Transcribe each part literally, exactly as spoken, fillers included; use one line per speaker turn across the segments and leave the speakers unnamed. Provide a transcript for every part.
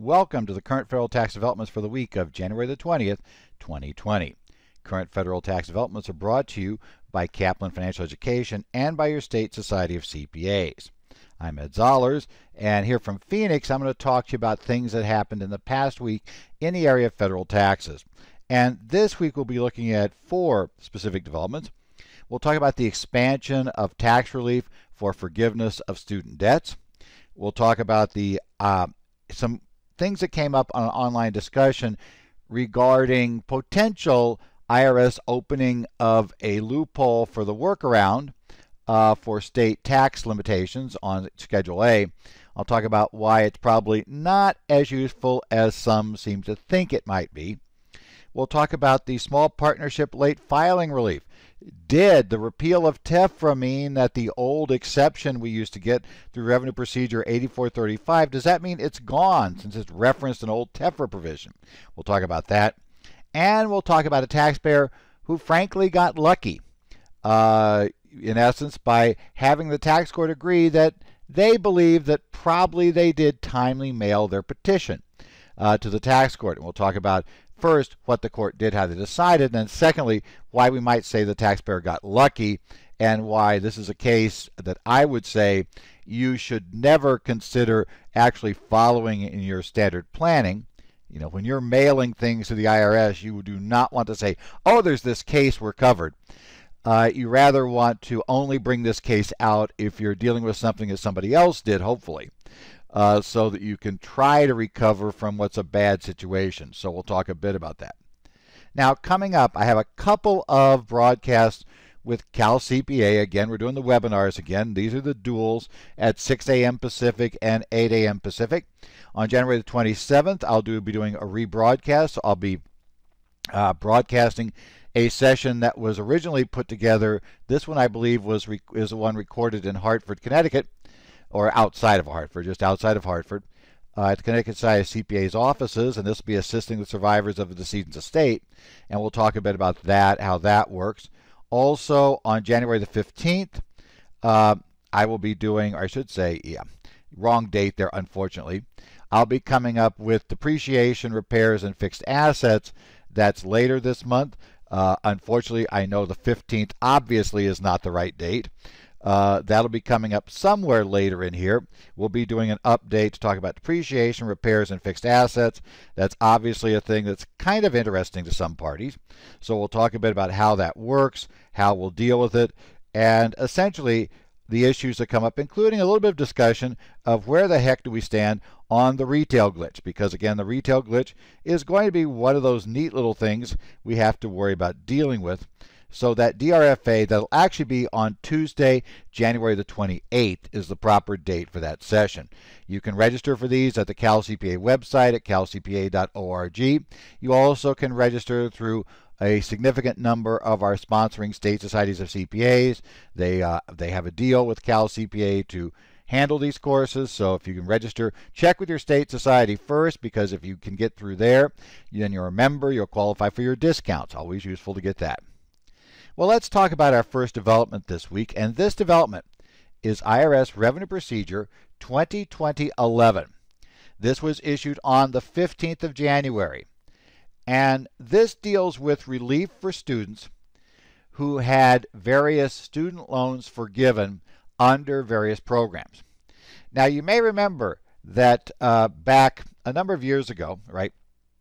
Welcome to the current federal tax developments for the week of January the twentieth, twenty twenty. Current federal tax developments are brought to you by Kaplan Financial Education and by your state society of C P As. I'm Ed Zollers, and here from Phoenix, I'm going to talk to you about things that happened in the past week in the area of federal taxes. And this week we'll be looking at four specific developments. We'll talk about the expansion of tax relief for forgiveness of student debts. We'll talk about the uh, some things that came up on an online discussion regarding potential I R S opening of a loophole for the workaround uh, for state tax limitations on Schedule A. I'll talk about why it's probably not as useful as some seem to think it might be. We'll talk about the small partnership late filing relief. Did the repeal of TEFRA mean that the old exception we used to get through Revenue Procedure eighty-four thirty-five, does that mean it's gone since it's referenced an old TEFRA provision? We'll talk about that. And we'll talk about a taxpayer who frankly got lucky, uh, in essence, by having the tax court agree that they believe that probably they did timely mail their petition uh, to the tax court. And we'll talk about first, what the court did, how they decided, and then secondly, why we might say the taxpayer got lucky and why this is a case that I would say you should never consider actually following in your standard planning. You know, when you're mailing things to the I R S, you do not want to say, oh, there's this case, we're covered. Uh, you rather want to only bring this case out if you're dealing with something that somebody else did, hopefully. Uh, so that you can try to recover from what's a bad situation. So we'll talk a bit about that. Now, coming up, I have a couple of broadcasts with Cal C P A. Again, we're doing the webinars again. These are the duals at six a.m. Pacific and eight a.m. Pacific. On January the twenty-seventh, I'll do, be doing a rebroadcast. I'll be uh, broadcasting a session that was originally put together. This one, I believe, was re- is the one recorded in Hartford, Connecticut, or outside of Hartford, just outside of Hartford, uh, at the Connecticut Society of C P A's offices, and this will be assisting the survivors of the decedent's estate, and we'll talk a bit about that, how that works. Also, on January the fifteenth, uh, I will be doing, or I should say, yeah, wrong date there, unfortunately. I'll be coming up with depreciation, repairs, and fixed assets. That's later this month. Uh, unfortunately, I know the fifteenth obviously is not the right date. Uh, that'll be coming up somewhere later in here. We'll be doing an update to talk about depreciation, repairs, and fixed assets. That's obviously a thing that's kind of interesting to some parties. So we'll talk a bit about how that works, how we'll deal with it, and essentially the issues that come up, including a little bit of discussion of where the heck do we stand on the retail glitch. Because again, the retail glitch is going to be one of those neat little things we have to worry about dealing with. So that D R F A, that'll actually be on Tuesday, January the twenty-eighth, is the proper date for that session. You can register for these at the Cal C P A website at cal c p a dot org. You also can register through a significant number of our sponsoring state societies of C P As. They uh, they have a deal with Cal C P A to handle these courses, so if you can register, check with your state society first, because if you can get through there, then you're a member, you'll qualify for your discounts. Always useful to get that. Well, let's talk about our first development this week, and this development is I R S Revenue Procedure twenty twenty dash eleven. This was issued on the fifteenth of January, and this deals with relief for students who had various student loans forgiven under various programs. Now, you may remember that uh, back a number of years ago, right,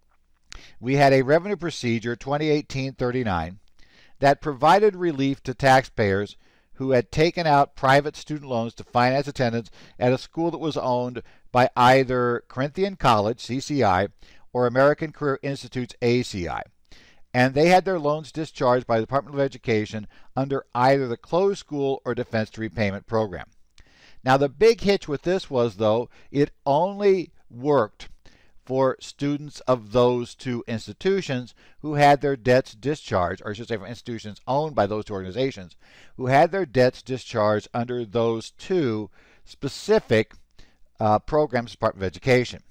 we had a Revenue Procedure twenty eighteen thirty-nine that provided relief to taxpayers who had taken out private student loans to finance attendance at a school that was owned by either Corinthian College, C C I, or American Career Institute's A C I. And they had their loans discharged by the Department of Education under either the closed school or defense to repayment program. Now, the big hitch with this was, though, it only worked for students of those two institutions who had their debts discharged, or I should say from institutions owned by those two organizations, who had their debts discharged under those two specific uh, programs as part of education.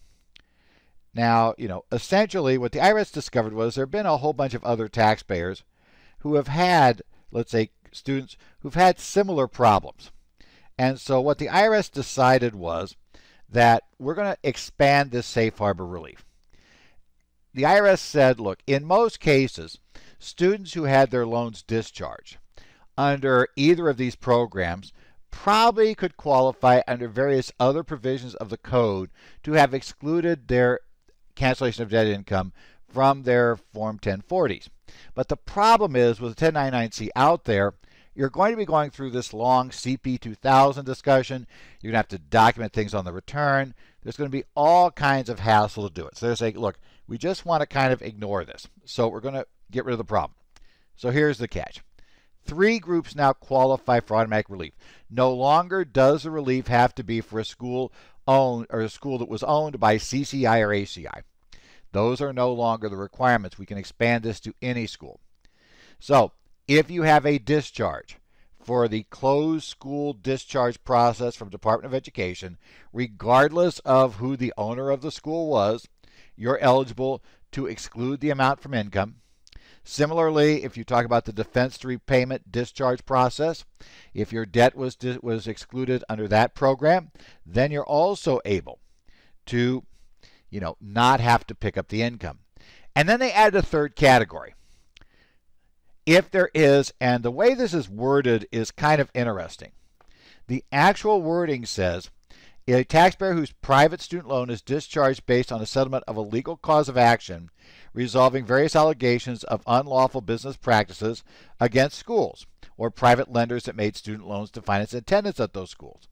Now, you know, essentially what the I R S discovered was there have been a whole bunch of other taxpayers who have had, let's say, students who've had similar problems. And so what the I R S decided was that we're going to expand this safe harbor relief. The I R S said, look, in most cases, students who had their loans discharged under either of these programs probably could qualify under various other provisions of the code to have excluded their cancellation of debt income from their Form ten forties. But the problem is, with the ten ninety-nine C out there, you're going to be going through this long C P two thousand discussion. You're going to have to document things on the return. There's going to be all kinds of hassle to do it. So they're saying, look, we just want to kind of ignore this. So we're going to get rid of the problem. So here's the catch. Three groups now qualify for automatic relief. No longer does the relief have to be for a school owned or a school that was owned by C C I or A C I. Those are no longer the requirements. We can expand this to any school. So if you have a discharge for the closed school discharge process from Department of Education, regardless of who the owner of the school was, you're eligible to exclude the amount from income. Similarly, if you talk about the defense to repayment discharge process, if your debt was was excluded under that program, then you're also able to, you know, not have to pick up the income. And then they added a third category. If there is, and the way this is worded is kind of interesting. The actual wording says, a taxpayer whose private student loan is discharged based on a settlement of a legal cause of action resolving various allegations of unlawful business practices against schools or private lenders that made student loans to finance attendance at those schools.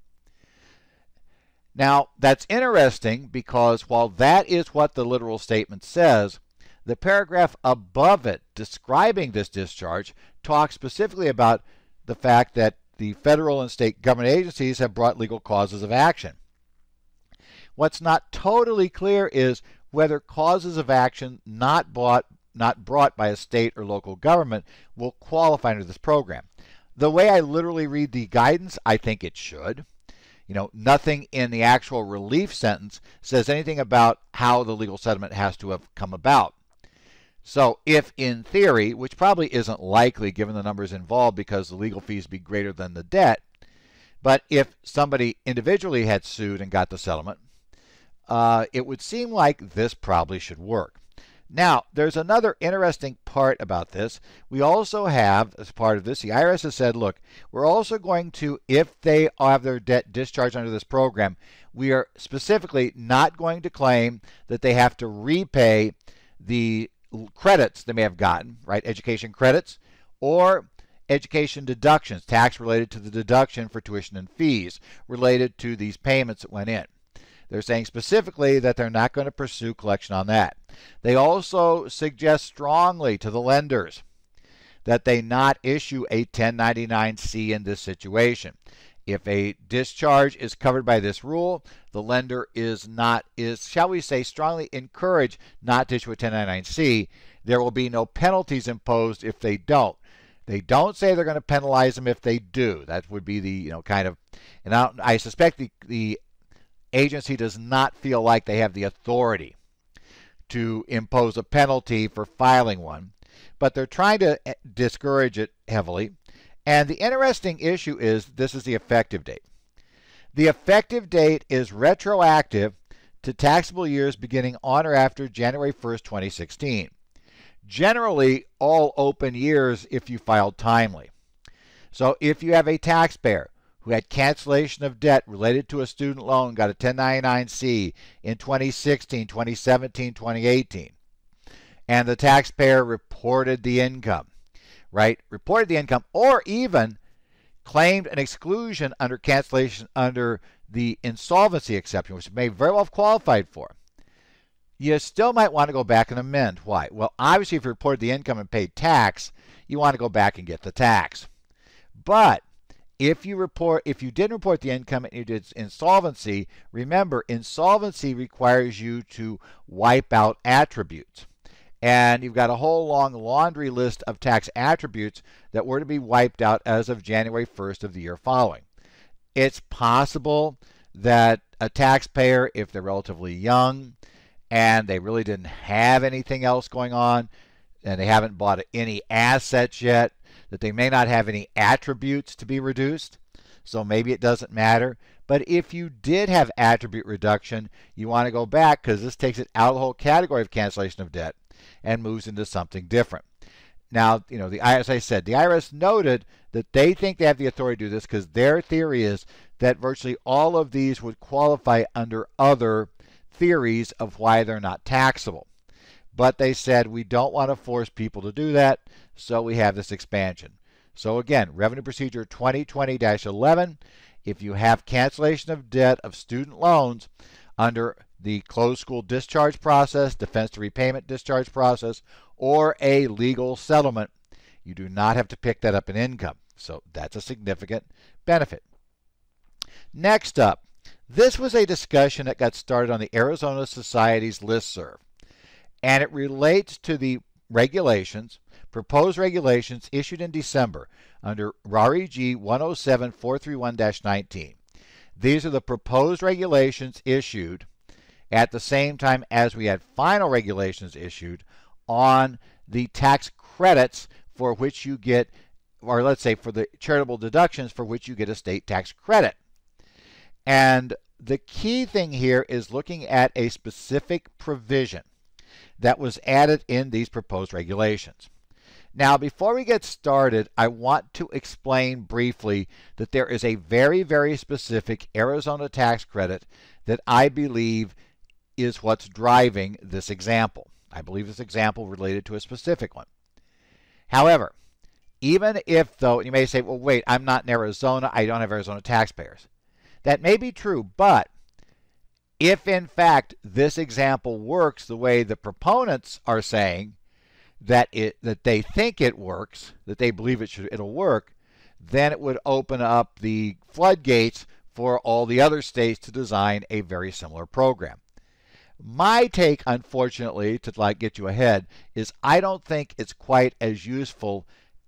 Now, that's interesting because while that is what the literal statement says, the paragraph above it describing this discharge talks specifically about the fact that the federal and state government agencies have brought legal causes of action. What's not totally clear is whether causes of action not brought, not brought by a state or local government will qualify under this program. The way I literally read the guidance, I think it should. You know, nothing in the actual relief sentence says anything about how the legal settlement has to have come about. So if in theory, which probably isn't likely given the numbers involved because the legal fees be greater than the debt, but if somebody individually had sued and got the settlement, uh, it would seem like this probably should work. Now, there's another interesting part about this. We also have, as part of this, the I R S has said, look, we're also going to, if they have their debt discharged under this program, we are specifically not going to claim that they have to repay the credits they may have gotten, right, education credits, or education deductions, tax related to the deduction for tuition and fees related to these payments that went in. They're saying specifically that they're not going to pursue collection on that. They also suggest strongly to the lenders that they not issue a ten ninety-nine C in this situation. If a discharge is covered by this rule, the lender is not, is, shall we say, strongly encouraged not to issue a ten ninety-nine C. There will be no penalties imposed if they don't. They don't say they're going to penalize them if they do. That would be the, you know, kind of, and I, I suspect the, the agency does not feel like they have the authority to impose a penalty for filing one, but they're trying to discourage it heavily. And the interesting issue is this is the effective date. The effective date is retroactive to taxable years beginning on or after January first, twenty sixteen. Generally, all open years if you filed timely. So if you have a taxpayer who had cancellation of debt related to a student loan, got a ten ninety-nine C in twenty sixteen, twenty seventeen, twenty eighteen, and the taxpayer reported the income, right? Reported the income, or even claimed an exclusion under cancellation under the insolvency exception, which may very well have qualified for. You still might want to go back and amend. Why? Well, obviously, if you reported the income and paid tax, you want to go back and get the tax. But if you report, if you didn't report the income and you did insolvency, remember, insolvency requires you to wipe out attributes. And you've got a whole long laundry list of tax attributes that were to be wiped out as of January first of the year following. It's possible that a taxpayer, if they're relatively young and they really didn't have anything else going on and they haven't bought any assets yet, that they may not have any attributes to be reduced. So maybe it doesn't matter. But if you did have attribute reduction, you want to go back because this takes it out of the whole category of cancellation of debt and moves into something different. Now, you know, the as I said, the I R S noted that they think they have the authority to do this because their theory is that virtually all of these would qualify under other theories of why they're not taxable. But they said we don't want to force people to do that, so we have this expansion. So again, Revenue Procedure twenty twenty dash eleven, if you have cancellation of debt of student loans under the closed school discharge process, defense to repayment discharge process, or a legal settlement, you do not have to pick that up in income. So that's a significant benefit. Next up, this was a discussion that got started on the Arizona Society's listserv, and it relates to the regulations, proposed regulations issued in December under R R E G one oh seven four thirty-one dash nineteen. These are the proposed regulations issued at the same time as we had final regulations issued on the tax credits for which you get, or let's say for the charitable deductions for which you get a state tax credit. And the key thing here is looking at a specific provision that was added in these proposed regulations. Now, before we get started, I want to explain briefly that there is a very, very specific Arizona tax credit that I believe is what's driving this example. I believe this example related to a specific one. However, even if, though, you may say, well, wait, I'm not in Arizona, I don't have Arizona taxpayers. That may be true, but if in fact this example works the way the proponents are saying that it that they think it works, that they believe it should it'll work, then it would open up the floodgates for all the other states to design a very similar program. My take, unfortunately, to like get you ahead, is I don't think it's quite as useful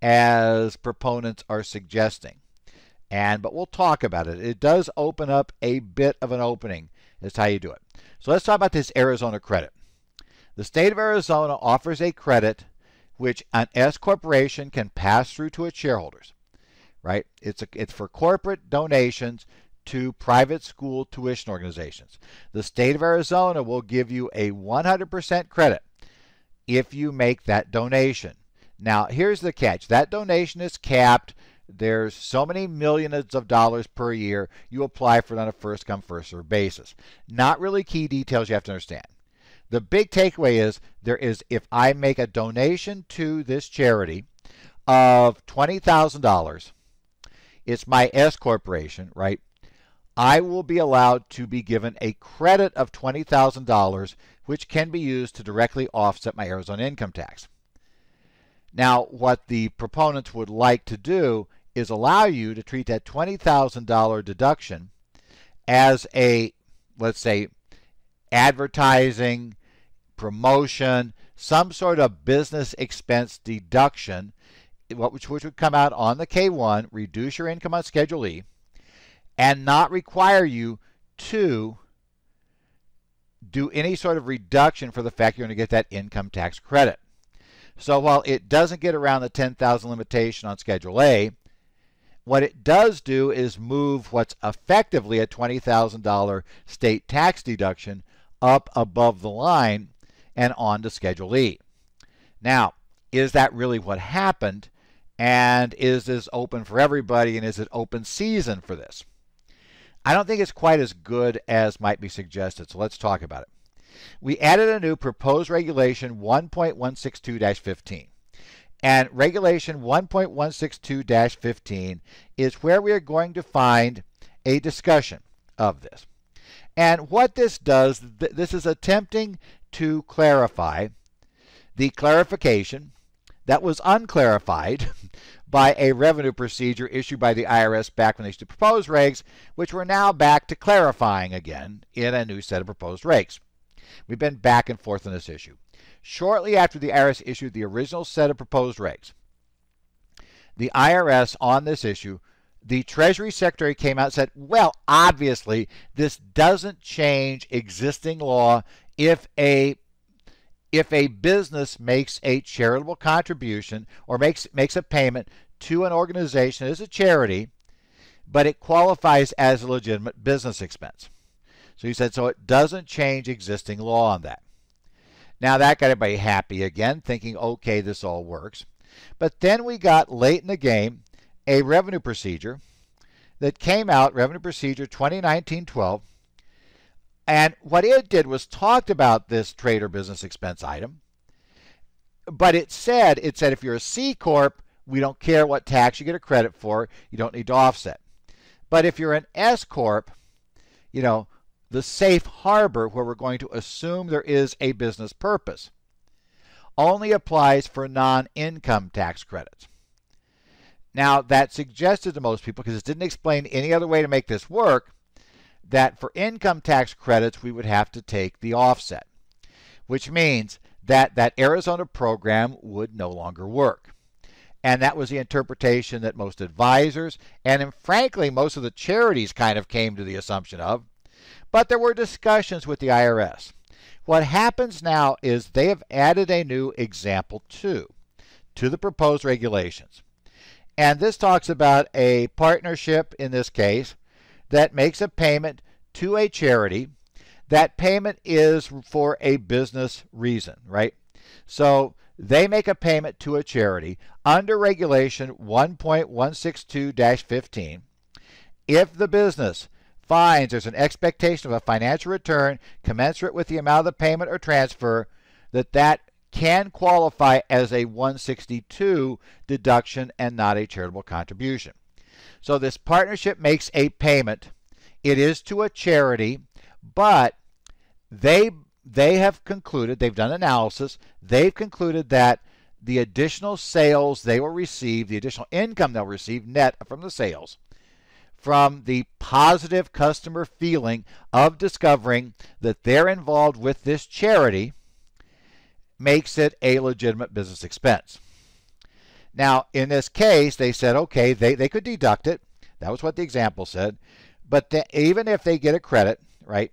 as proponents are suggesting. And but we'll talk about it. It does open up a bit of an opening as to how you do it. So let's talk about this Arizona credit. The state of Arizona offers a credit which an S corporation can pass through to its shareholders. Right? It's a, it's for corporate donations to private school tuition organizations. The state of Arizona will give you a one hundred percent credit if you make that donation. Now, here's the catch. That donation is capped. There's so many millions of dollars per year. You apply for it on a first come, first served basis. Not really key details you have to understand. The big takeaway is there is if I make a donation to this charity of twenty thousand dollars, it's my S corporation, right? I will be allowed to be given a credit of twenty thousand dollars, which can be used to directly offset my Arizona income tax. Now, what the proponents would like to do is allow you to treat that twenty thousand dollars deduction as a, let's say, advertising, promotion, some sort of business expense deduction, which would come out on the K one, reduce your income on Schedule E, and not require you to do any sort of reduction for the fact you're going to get that income tax credit. So while it doesn't get around the ten thousand dollars limitation on Schedule A, what it does do is move what's effectively a twenty thousand dollars state tax deduction up above the line and on to Schedule E. Now, is that really what happened? And is this open for everybody? And is it open season for this? I don't think it's quite as good as might be suggested, so let's talk about it. We added a new proposed regulation one point one six two dash fifteen. And regulation one point one six two dash fifteen is where we are going to find a discussion of this. And what this does, th this is attempting to clarify the clarification that was unclarified by a revenue procedure issued by the I R S back when they used to propose regs, which we're now back to clarifying again in a new set of proposed regs. We've been back and forth on this issue. Shortly after the I R S issued the original set of proposed regs, the I R S on this issue, the Treasury Secretary came out and said, well, obviously, this doesn't change existing law if a if a business makes a charitable contribution or makes makes a payment to an organization as a charity, but it qualifies as a legitimate business expense. So he said, so it doesn't change existing law on that. Now that got everybody happy again, thinking, okay, this all works. But then we got late in the game a revenue procedure that came out, Revenue Procedure twenty nineteen twelve, and what it did was talked about this trade or business expense item, but it said, it said if you're a C Corp, we don't care what tax you get a credit for, you don't need to offset. But if you're an S Corp, you know, the safe harbor where we're going to assume there is a business purpose only applies for non-income tax credits. Now, that suggested to most people, because it didn't explain any other way to make this work, that for income tax credits, we would have to take the offset, which means that that Arizona program would no longer work. And that was the interpretation that most advisors, and frankly, most of the charities kind of came to the assumption of. But there were discussions with the I R S. What happens now is they have added a new example two to the proposed regulations. And this talks about a partnership, in this case, that makes a payment to a charity. That payment is for a business reason, right? So they make a payment to a charity under Regulation one point one six two dash fifteen. If the business finds there's an expectation of a financial return commensurate with the amount of the payment or transfer, that that can qualify as a one sixty-two deduction and not a charitable contribution. So this partnership makes a payment. It is to a charity, but they they have concluded, they've done analysis, they've concluded that the additional sales they will receive, the additional income they'll receive net from the sales, from the positive customer feeling of discovering that they're involved with this charity, makes it a legitimate business expense. Now, in this case, they said, okay, they, they could deduct it. That was what the example said. But the, even if they get a credit, right?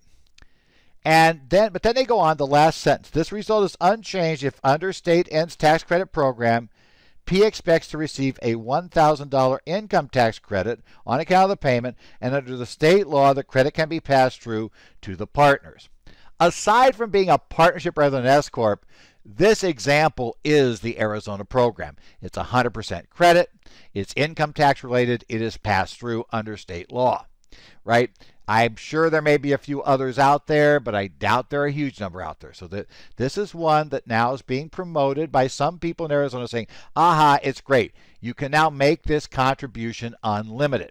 And then, but then they go on, the last sentence. This result is unchanged if under state ends tax credit program, P expects to receive a one thousand dollars income tax credit on account of the payment, and under the state law, the credit can be passed through to the partners. Aside from being a partnership rather than an S Corp, this example is the Arizona program. It's one hundred percent credit. It's income tax related. It is passed through under state law, right? I'm sure there may be a few others out there, but I doubt there are a huge number out there. So that this is one that now is being promoted by some people in Arizona saying, aha, it's great. You can now make this contribution unlimited.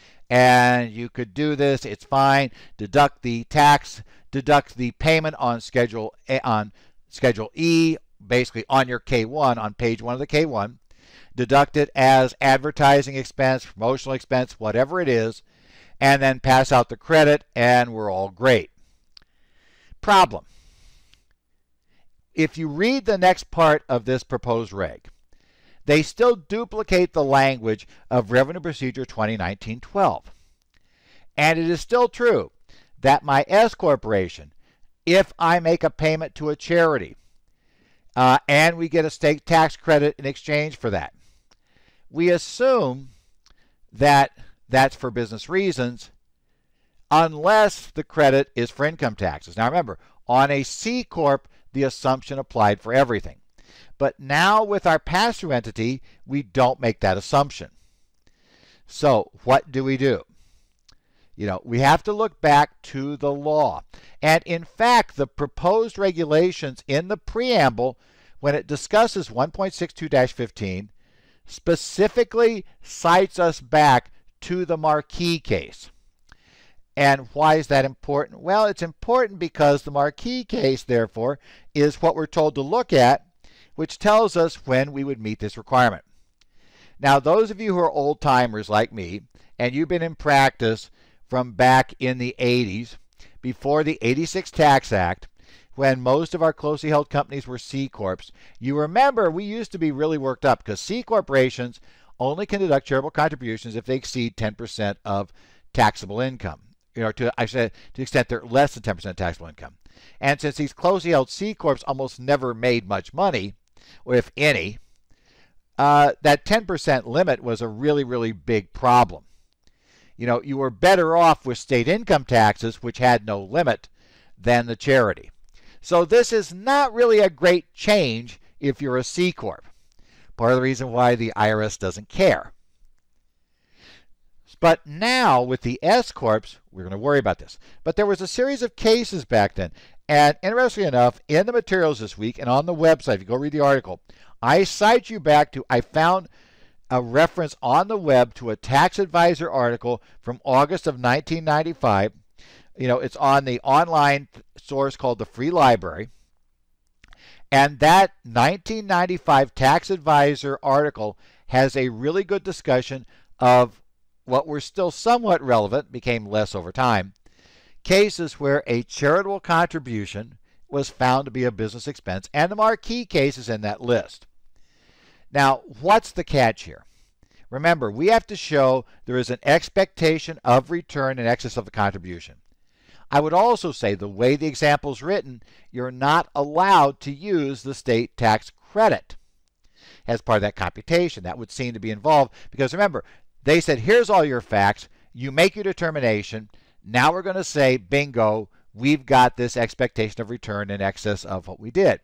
And you could do this, it's fine. Deduct the tax, deduct the payment on Schedule A, on Schedule E, basically on your K one, on page one of the K one. Deduct it as advertising expense, promotional expense, whatever it is, and then pass out the credit, and we're all great. Problem. If you read the next part of this proposed reg, they still duplicate the language of Revenue Procedure twenty nineteen twelve. And it is still true that my S corporation, if I make a payment to a charity, uh, and we get a state tax credit in exchange for that, we assume that that's for business reasons, unless the credit is for income taxes. Now remember, on a C Corp, the assumption applied for everything. But now with our pass-through entity, we don't make that assumption. So what do we do? You know, we have to look back to the law. And in fact, the proposed regulations in the preamble, when it discusses one point six two dash fifteen, specifically cites us back to the Marquis case. And why is that important? Well, it's important because the Marquis case, therefore, is what we're told to look at, which tells us when we would meet this requirement. Now, those of you who are old-timers like me, and you've been in practice from back in the eighties, before the eighty-six Tax Act, when most of our closely held companies were C Corps, you remember we used to be really worked up because C corporations only can deduct charitable contributions if they exceed ten percent of taxable income. You know, to I said to the extent they're less than ten percent taxable income. And since these closely held C Corps almost never made much money, or if any, uh, that ten percent limit was a really, really big problem. you know, you were better off with state income taxes, which had no limit, than the charity. So this is not really a great change if you're a C Corp. Part of the reason why the I R S doesn't care. But now with the S Corps, we're going to worry about this. But there was a series of cases back then. And interestingly enough, in the materials this week and on the website, if you go read the article, I cite you back to, I found a reference on the web to a tax advisor article from August of nineteen ninety-five. You know, it's on the online source called the Free Library. And that nineteen ninety-five tax advisor article has a really good discussion of what were still somewhat relevant, became less over time, cases where a charitable contribution was found to be a business expense, and the marquee case is in that list. Now, what's the catch here? Remember, we have to show there is an expectation of return in excess of the contribution. I would also say the way the example is written, you're not allowed to use the state tax credit as part of that computation. That would seem to be involved because remember, they said, here's all your facts, you make your determination, now we're going to say, bingo, we've got this expectation of return in excess of what we did.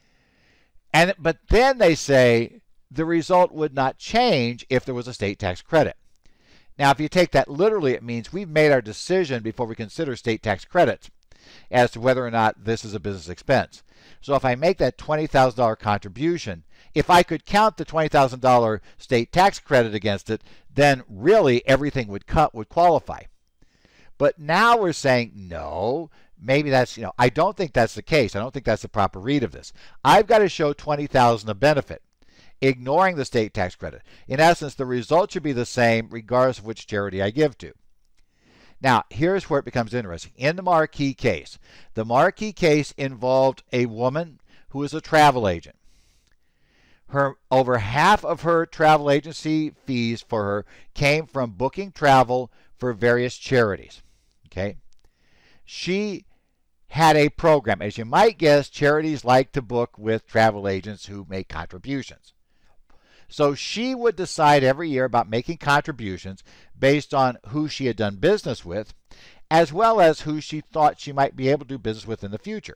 And but then they say the result would not change if there was a state tax credit. Now, if you take that literally, it means we've made our decision before we consider state tax credits as to whether or not this is a business expense. So if I make that twenty thousand dollars contribution, if I could count the twenty thousand dollars state tax credit against it, then really everything would cut would qualify. But now we're saying, no, maybe that's, you know, I don't think that's the case. I don't think that's the proper read of this. I've got to show twenty thousand dollars of benefit, ignoring the state tax credit. In essence, the result should be the same regardless of which charity I give to. Now, here's where it becomes interesting. In the Marquis case, the Marquis case involved a woman who was a travel agent. Her, over half of her travel agency fees for her came from booking travel for various charities. Okay? She had a program. As you might guess, charities like to book with travel agents who make contributions. So she would decide every year about making contributions based on who she had done business with, as well as who she thought she might be able to do business with in the future.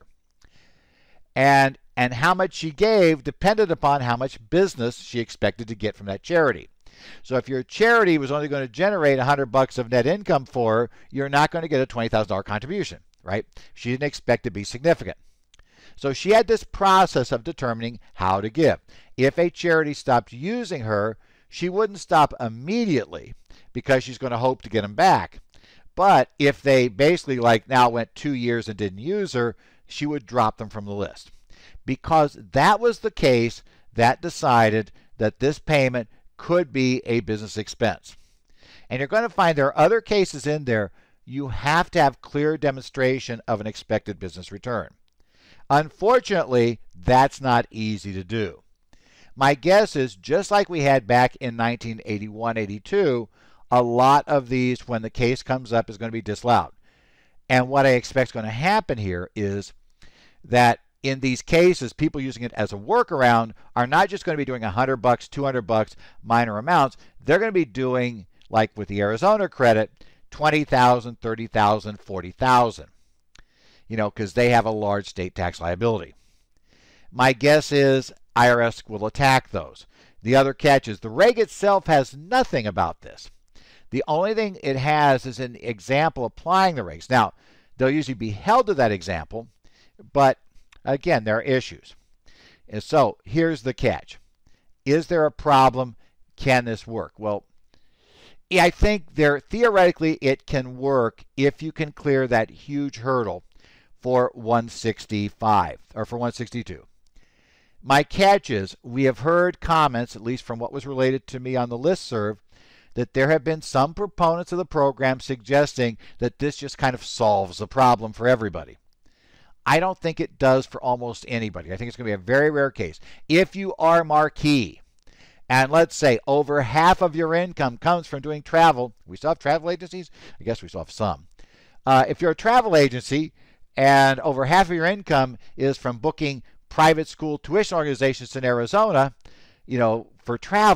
And, and how much she gave depended upon how much business she expected to get from that charity. So if your charity was only going to generate one hundred bucks of net income for her, you're not going to get a twenty thousand dollars contribution, right? She didn't expect to be significant. So she had this process of determining how to give. If a charity stopped using her, she wouldn't stop immediately because she's going to hope to get them back. But if they basically like now went two years and didn't use her, she would drop them from the list. Because that was the case, that decided that this payment could be a business expense. And you're going to find there are other cases in there you have to have clear demonstration of an expected business return. Unfortunately, that's not easy to do. My guess is just like we had back in nineteen eighty-one eighty-two, a lot of these, when the case comes up, is going to be disallowed. And what I expect is going to happen here is that in these cases, people using it as a workaround are not just going to be doing one hundred bucks, two hundred bucks, minor amounts. They're going to be doing, like with the Arizona credit, twenty thousand, thirty thousand, forty thousand. You know, because they have a large state tax liability. My guess is I R S will attack those. The other catch is the reg itself has nothing about this. The only thing it has is an example applying the regs. Now, they'll usually be held to that example, but again, there are issues. And so here's the catch. Is there a problem? Can this work? Well, I think there theoretically it can work if you can clear that huge hurdle for one sixty-five or for one sixty-two. My catch is we have heard comments, at least from what was related to me on the listserv, that there have been some proponents of the program suggesting that this just kind of solves the problem for everybody. I don't think it does for almost anybody. I think it's going to be a very rare case. If you are Marquis, and let's say over half of your income comes from doing travel, we still have travel agencies? I guess we still have some. Uh, if you're a travel agency and over half of your income is from booking private school tuition organizations in Arizona, you know, for travel,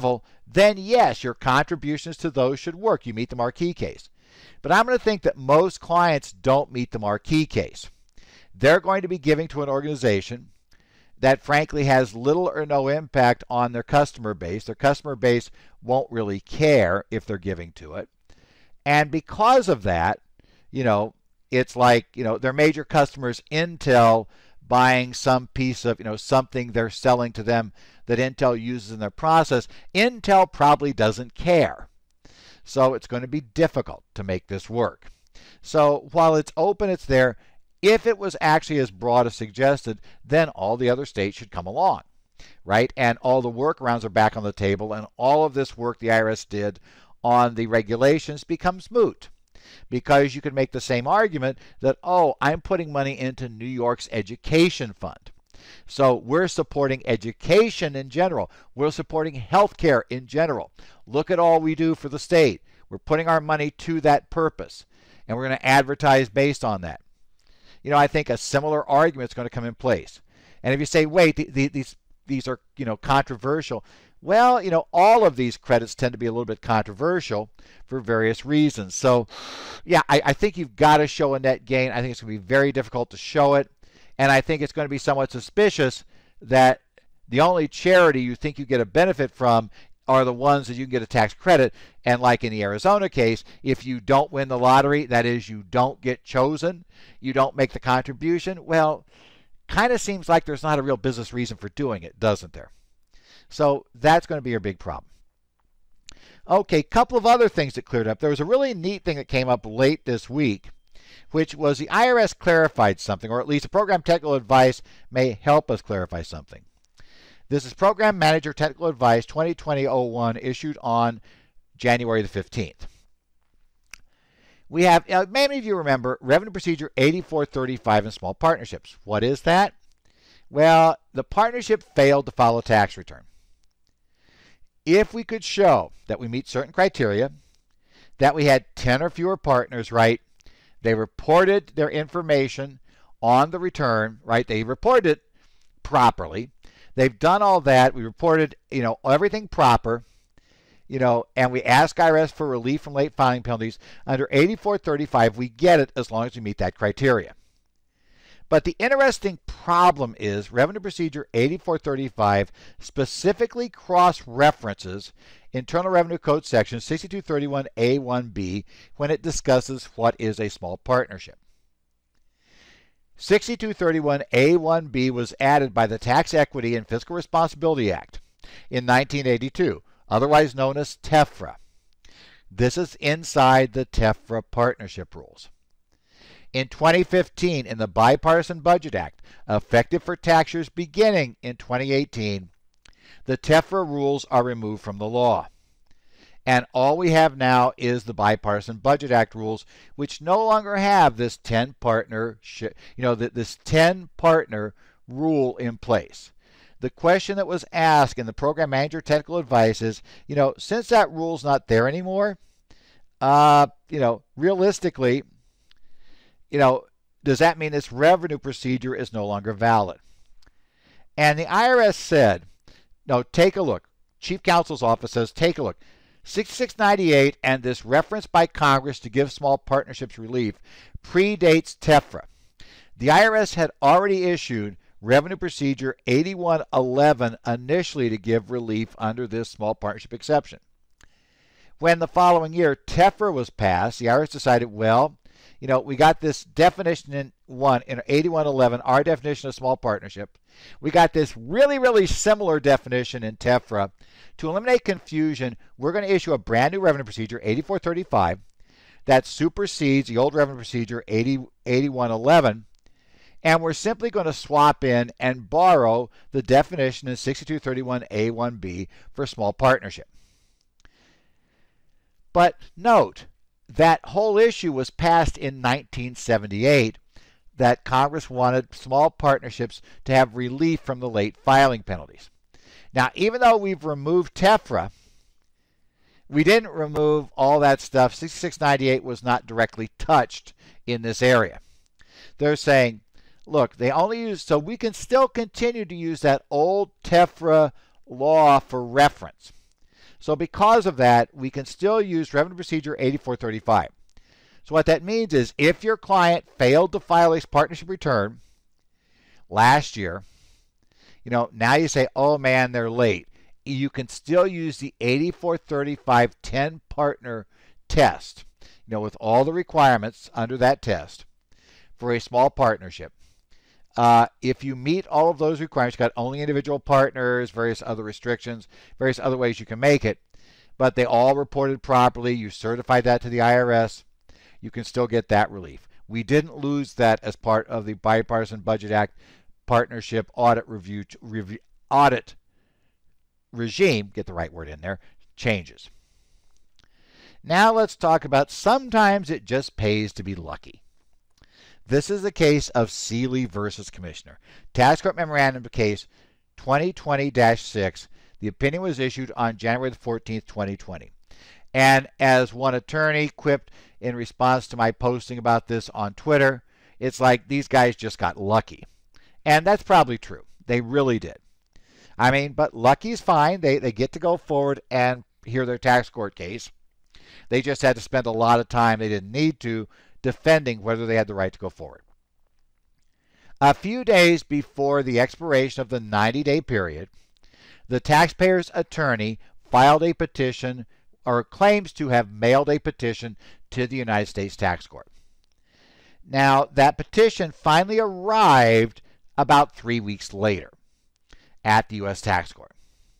then yes, your contributions to those should work. You meet the Marquis case. But I'm going to think that most clients don't meet the Marquis case. They're going to be giving to an organization that frankly has little or no impact on their customer base. Their customer base won't really care if they're giving to it. And because of that, you know, it's like, you know, their major customers, Intel, buying some piece of, you know, something they're selling to them that Intel uses in their process. Intel probably doesn't care. So it's going to be difficult to make this work. So while it's open, it's there. If it was actually as broad as suggested, then all the other states should come along, right? And all the workarounds are back on the table, and all of this work the I R S did on the regulations becomes moot. Because you can make the same argument that, oh, I'm putting money into New York's education fund. So we're supporting education in general. We're supporting healthcare in general. Look at all we do for the state. We're putting our money to that purpose, and we're going to advertise based on that. You know, I think a similar argument is going to come in place. And if you say, wait, the, the, these these are, you know, controversial. Well, you know, all of these credits tend to be a little bit controversial for various reasons. So, yeah, I, I think you've got to show a net gain. I think it's going to be very difficult to show it. And I think it's going to be somewhat suspicious that the only charity you think you get a benefit from are the ones that you can get a tax credit. And like in the Arizona case, if you don't win the lottery, that is, you don't get chosen, you don't make the contribution, well, kind of seems like there's not a real business reason for doing it, doesn't there? So that's going to be your big problem. Okay, couple of other things that cleared up. There was a really neat thing that came up late this week, which was the I R S clarified something, or at least the program technical advice may help us clarify something. This is Program Manager Technical Advice twenty twenty dash oh one, issued on January the fifteenth. We have, uh, many of you remember, Revenue Procedure eighty-four thirty-five in small partnerships. What is that? Well, the partnership failed to file a tax return. If we could show that we meet certain criteria, that we had ten or fewer partners, right? They reported their information on the return, right? They reported it properly. They've done all that. We reported, you know, everything proper, you know, and we ask I R S for relief from late filing penalties. Under eighty-four thirty-five, we get it as long as we meet that criteria. But the interesting problem is Revenue Procedure eighty-four thirty-five specifically cross-references Internal Revenue Code section sixty-two thirty-one A one B when it discusses what is a small partnership. sixty-two thirty-one A one B was added by the Tax Equity and Fiscal Responsibility Act in nineteen eighty-two, otherwise known as TEFRA. This is inside the TEFRA partnership rules. In twenty fifteen, in the Bipartisan Budget Act, effective for tax years beginning in twenty eighteen, the TEFRA rules are removed from the law. And all we have now is the Bipartisan Budget Act rules, which no longer have this ten partner, you know, this ten partner rule in place. The question that was asked in the Program Manager Technical Advice is, you know, since that rule's not there anymore, uh, you know, realistically, you know, does that mean this revenue procedure is no longer valid? And the I R S said, no, take a look. Chief Counsel's Office says, take a look. sixty-six ninety-eight and this reference by Congress to give small partnerships relief predates TEFRA. The I R S had already issued Revenue Procedure eighty-one eleven initially to give relief under this small partnership exception. When the following year TEFRA was passed, the I R S decided, well, you know, we got this definition in one in eighty-one eleven, our definition of small partnership. We got this really, really similar definition in TEFRA. To eliminate confusion, we're going to issue a brand new revenue procedure, eighty-four thirty-five, that supersedes the old revenue procedure, eighty-one eleven, and we're simply going to swap in and borrow the definition in sixty-two thirty-one A one B for small partnership. But note, that whole issue was passed in nineteen seventy-eight, that Congress wanted small partnerships to have relief from the late filing penalties. Now, even though we've removed TEFRA, we didn't remove all that stuff. sixty-six ninety-eight was not directly touched in this area. They're saying, look, they only use, so we can still continue to use that old TEFRA law for reference. So because of that, we can still use Revenue Procedure eighty-four thirty-five. So what that means is if your client failed to file a partnership return last year, you know, now you say, oh man, they're late. You can still use the eighty-four thirty-five ten partner test, you know, with all the requirements under that test for a small partnership. Uh, if you meet all of those requirements, you've got only individual partners, various other restrictions, various other ways you can make it, but they all reported properly, you certified that to the I R S, you can still get that relief. We didn't lose that as part of the Bipartisan Budget Act partnership audit review, review audit regime, get the right word in there, changes. Now let's talk about sometimes it just pays to be lucky. This is the case of Seeley versus Commissioner. Tax Court Memorandum Case twenty twenty dash six. The opinion was issued on January the fourteenth, twenty twenty. And as one attorney quipped in response to my posting about this on Twitter, it's like these guys just got lucky. And that's probably true. They really did. I mean, but lucky's fine. They, they get to go forward and hear their tax court case. They just had to spend a lot of time they didn't need to defending whether they had the right to go forward. A few days before the expiration of the ninety-day period, the taxpayer's attorney filed a petition or claims to have mailed a petition to the United States Tax Court. Now, that petition finally arrived about three weeks later at the U S Tax Court.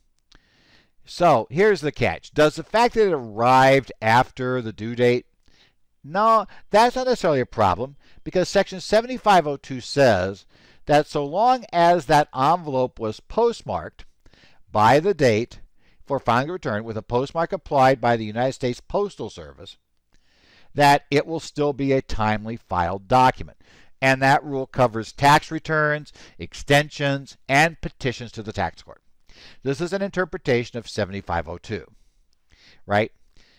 So, here's the catch. Does the fact that it arrived after the due date? No, that's not necessarily a problem, because Section seventy-five oh two says that so long as that envelope was postmarked by the date for filing a return with a postmark applied by the United States Postal Service, that it will still be a timely filed document. And that rule covers tax returns, extensions, and petitions to the tax court. This is an interpretation of seventy-five oh two, right?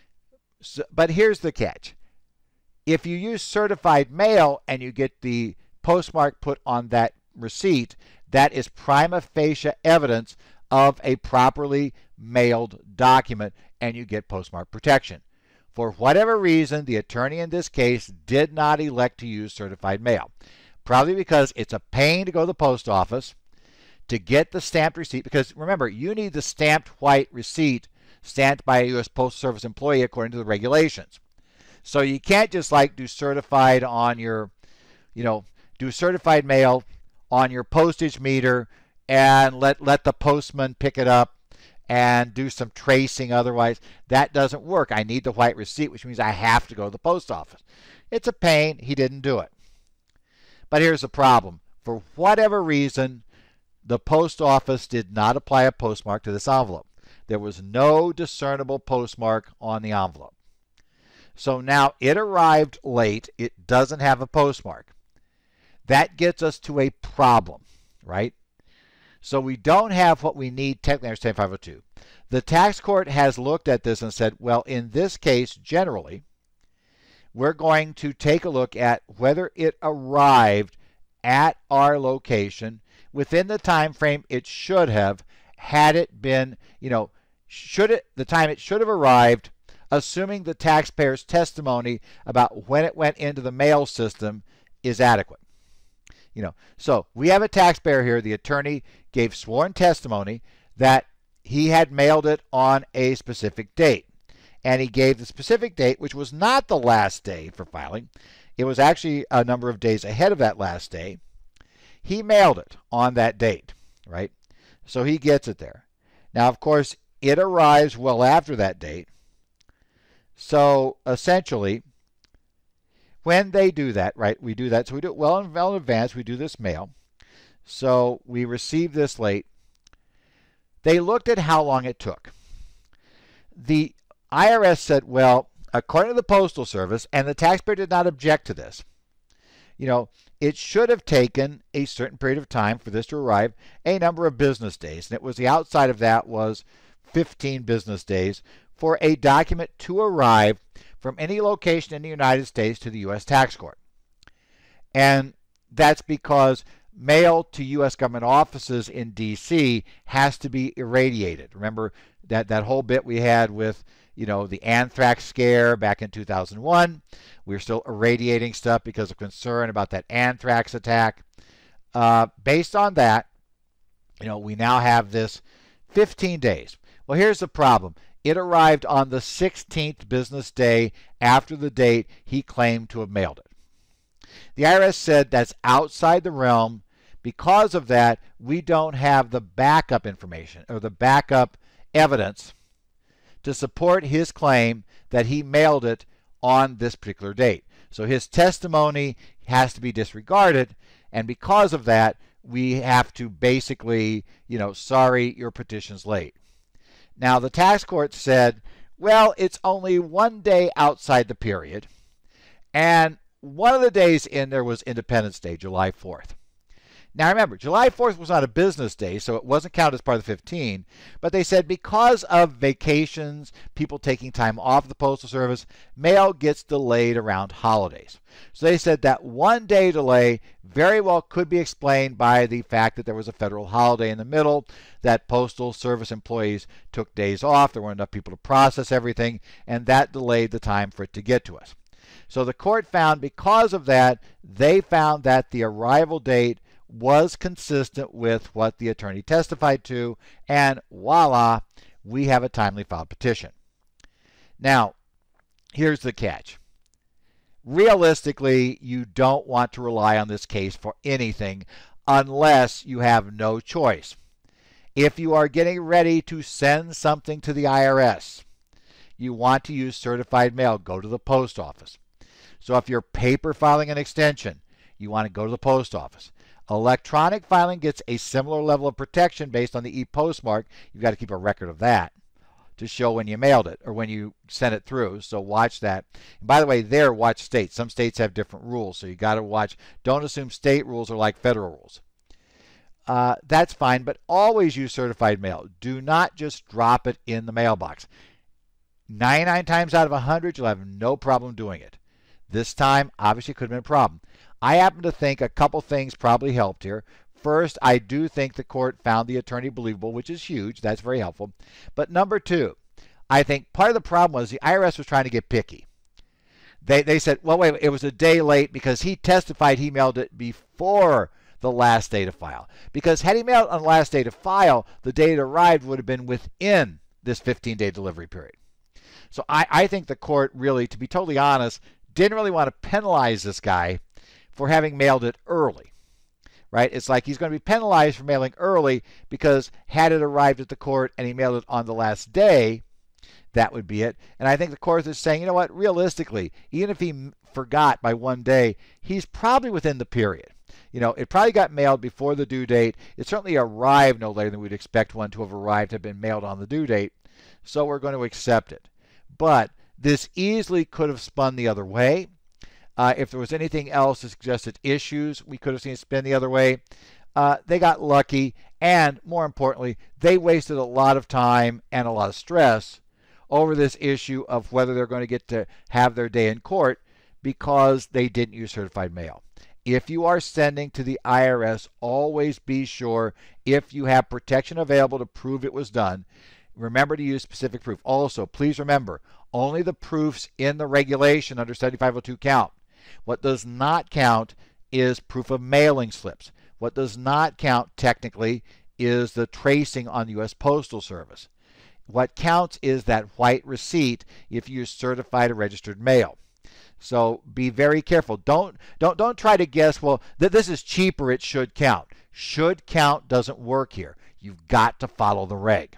So, but here's the catch. If you use certified mail and you get the postmark put on that receipt, that is prima facie evidence of a properly mailed document, and you get postmark protection. For whatever reason, the attorney in this case did not elect to use certified mail. Probably because it's a pain to go to the post office to get the stamped receipt, because remember, you need the stamped white receipt stamped by a U S Postal Service employee according to the regulations. So you can't just like do certified on your, you know, do certified mail on your postage meter and let, let the postman pick it up and do some tracing otherwise. That doesn't work. I need the white receipt, which means I have to go to the post office. It's a pain. He didn't do it. But here's the problem. For whatever reason, the post office did not apply a postmark to this envelope. There was no discernible postmark on the envelope. So now it arrived late. It doesn't have a postmark. That gets us to a problem, right? So we don't have what we need technically under seventy-five oh two. The tax court has looked at this and said, well, in this case, generally, we're going to take a look at whether it arrived at our location within the time frame it should have, had it been, you know, should it, the time it should have arrived, assuming the taxpayer's testimony about when it went into the mail system is adequate. You know, so we have a taxpayer here. The attorney gave sworn testimony that he had mailed it on a specific date. And he gave the specific date, which was not the last day for filing. It was actually a number of days ahead of that last day. He mailed it on that date, right? So he gets it there. Now, of course, it arrives well after that date. So essentially, when they do that, right, we do that. So we do it well in, well in advance. We do this mail. So we receive this late. They looked at how long it took. The I R S said, well, according to the Postal Service, and the taxpayer did not object to this, you know, it should have taken a certain period of time for this to arrive, a number of business days. And it was the outside of that was fifteen business days for a document to arrive from any location in the United States to the U S Tax Court. And that's because mail to U S government offices in D C has to be irradiated. Remember that, that whole bit we had with, you know, the anthrax scare back in two thousand one. We were still irradiating stuff because of concern about that anthrax attack. Uh, based on that, you know, we now have this fifteen days. Well, here's the problem. It arrived on the sixteenth business day after the date he claimed to have mailed it. The I R S said that's outside the realm. Because of that, we don't have the backup information or the backup evidence to support his claim that he mailed it on this particular date. So his testimony has to be disregarded, and because of that, we have to basically, you know, sorry, your petition's late. Now, the tax court said, well, it's only one day outside the period, and one of the days in there was Independence Day, July fourth. Now remember, July fourth was not a business day, so it wasn't counted as part of the fifteen, but they said because of vacations, people taking time off the Postal Service, mail gets delayed around holidays. So they said that one day delay very well could be explained by the fact that there was a federal holiday in the middle, that Postal Service employees took days off, there weren't enough people to process everything, and that delayed the time for it to get to us. So the court found because of that, they found that the arrival date was consistent with what the attorney testified to, and voila, we have a timely filed petition. Now, here's the catch. Realistically, you don't want to rely on this case for anything unless you have no choice. If you are getting ready to send something to the I R S, you want to use certified mail, go to the post office. So if you're paper filing an extension, you want to go to the post office. Electronic filing gets a similar level of protection based on the e-postmark. You've got to keep a record of that to show when you mailed it or when you sent it through. So watch that. And by the way, there, watch states. Some states have different rules, so you got to watch. Don't assume state rules are like federal rules. Uh, that's fine, but always use certified mail. Do not just drop it in the mailbox. ninety-nine times out of one hundred, you'll have no problem doing it. This time, obviously, could have been a problem. I happen to think a couple things probably helped here. First, I do think the court found the attorney believable, which is huge. That's very helpful. But number two, I think part of the problem was the I R S was trying to get picky. They, they said, well, wait, it was a day late because he testified he mailed it before the last day to file. Because had he mailed on the last day to file, the date it arrived would have been within this fifteen-day delivery period. So I, I think the court really, to be totally honest, didn't really want to penalize this guy for having mailed it early, right? It's like he's going to be penalized for mailing early because had it arrived at the court and he mailed it on the last day, that would be it. And I think the court is saying, you know what, realistically, even if he forgot by one day, he's probably within the period. You know, it probably got mailed before the due date. It certainly arrived no later than we'd expect one to have arrived to have been mailed on the due date. So we're going to accept it. But this easily could have spun the other way. Uh, if there was anything else that suggested issues, we could have seen it spin the other way. Uh, they got lucky, and more importantly, they wasted a lot of time and a lot of stress over this issue of whether they're going to get to have their day in court because they didn't use certified mail. If you are sending to the I R S, always be sure if you have protection available to prove it was done. Remember to use specific proof. Also, please remember, only the proofs in the regulation under seventy-five oh two count. What does not count is proof of mailing slips. What does not count technically is the tracing on the U S Postal Service. What counts is that white receipt if you use certified or registered mail. So be very careful. Don't don't don't try to guess, well, that this is cheaper, it should count. Should count doesn't work here. You've got to follow the reg.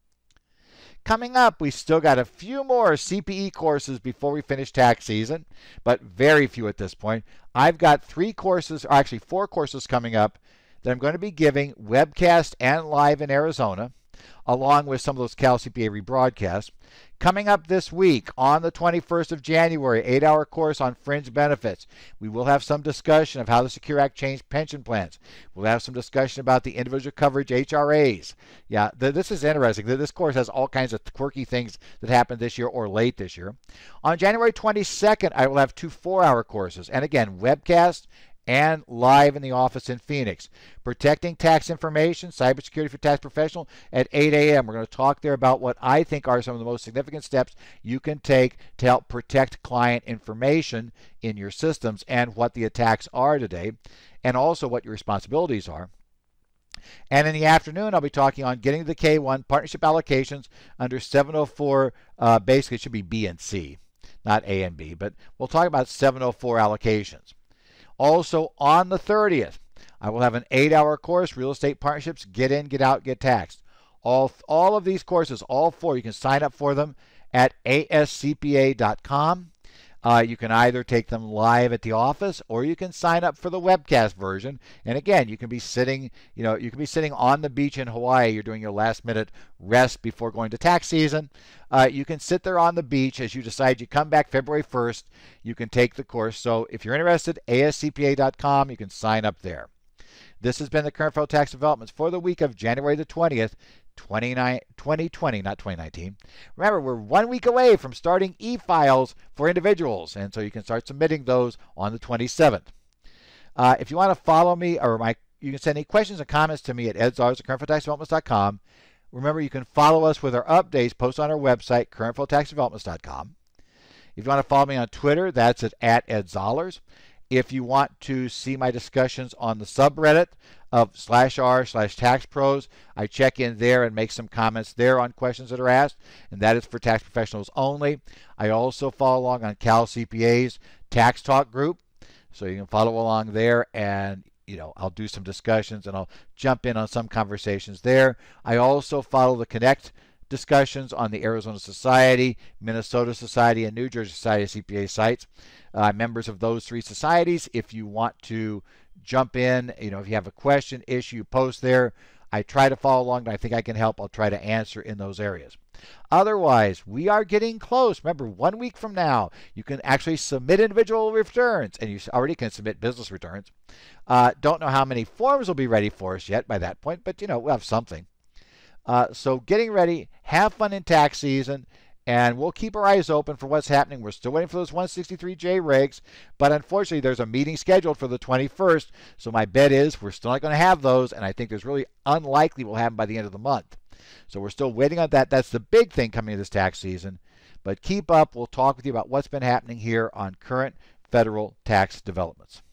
Coming up, we still got a few more C P E courses before we finish tax season, but very few at this point. I've got three courses, or actually four courses coming up that I'm going to be giving webcast and live in Arizona, along with some of those Cal C P A rebroadcasts. Coming up this week on the twenty-first of January, eight-hour course on fringe benefits. We will have some discussion of how the Secure Act changed pension plans. We'll have some discussion about the individual coverage H R As. Yeah, th this is interesting. This course has all kinds of quirky things that happened this year or late this year. On January twenty-second, I will have two four-hour courses. And again, webcast and live in the office in Phoenix. Protecting tax information, cybersecurity for tax professional at eight A M We're going to talk there about what I think are some of the most significant steps you can take to help protect client information in your systems and what the attacks are today, and also what your responsibilities are. And in the afternoon, I'll be talking on getting to the K one partnership allocations under seven oh four. Uh, basically, it should be B and C, not A and B, but we'll talk about seven oh four allocations. Also, on the thirtieth, I will have an eight-hour course, Real Estate Partnerships, Get In, Get Out, Get Taxed. All, all of these courses, all four, you can sign up for them at A S C P A dot com. Uh, you can either take them live at the office, or you can sign up for the webcast version. And again, you can be sitting, you know, you can be sitting on the beach in Hawaii. You're doing your last minute rest before going to tax season. Uh, you can sit there on the beach as you decide you come back February first. You can take the course. So if you're interested, A S C P A dot com, you can sign up there. This has been the current federal tax developments for the week of January the twentieth, twenty twenty, not twenty nineteen. Remember, we're one week away from starting e-files for individuals, and so you can start submitting those on the twenty-seventh. Uh, if you want to follow me, or my, you can send any questions and comments to me at edzars at current federal tax developments dot com. Remember, you can follow us with our updates posted on our website, current federal tax developments dot com. If you want to follow me on Twitter, that's at, at edzollers. If you want to see my discussions on the subreddit of slash r slash tax pros, I check in there and make some comments there on questions that are asked, and that is for tax professionals only. I also follow along on Cal C P A's Tax Talk group, so you can follow along there, and you know, I'll do some discussions and I'll jump in on some conversations there. I also follow the Connect discussions on the Arizona Society, Minnesota Society, and New Jersey Society of C P A sites. Uh, members of those three societies, if you want to jump in, you know, if you have a question, issue, post there. I try to follow along, and I think I can help. I'll try to answer in those areas. Otherwise, we are getting close. Remember, one week from now, you can actually submit individual returns, and you already can submit business returns. Uh, don't know how many forms will be ready for us yet by that point, but, you know, we'll have something. Uh, so getting ready, have fun in tax season, and we'll keep our eyes open for what's happening. We're still waiting for those one sixty-three J regs, but unfortunately there's a meeting scheduled for the twenty-first, so my bet is we're still not going to have those, and I think there's really unlikely we'll have them by the end of the month. So we're still waiting on that. That's the big thing coming this tax season. But keep up. We'll talk with you about what's been happening here on current federal tax developments.